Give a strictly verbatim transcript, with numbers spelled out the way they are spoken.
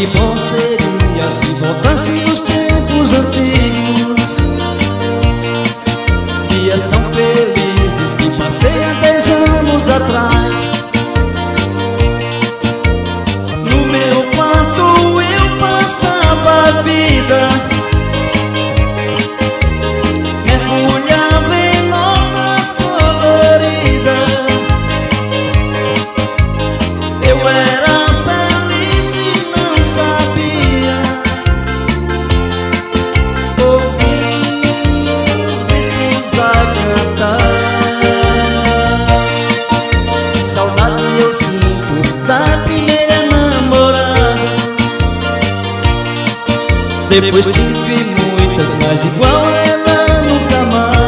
bom seria se voltasse os tempos antigos, dias tão felizes que passei há dez anos atrás. No meu quarto eu passava a vida, mergulhava em notas coloridas. Eu era feliz e não sabia, ouvindo os Beatles a cantar. Que saudade eu sinto da primeira namorada. Depois tive muitas, mas igual a ela nunca mais.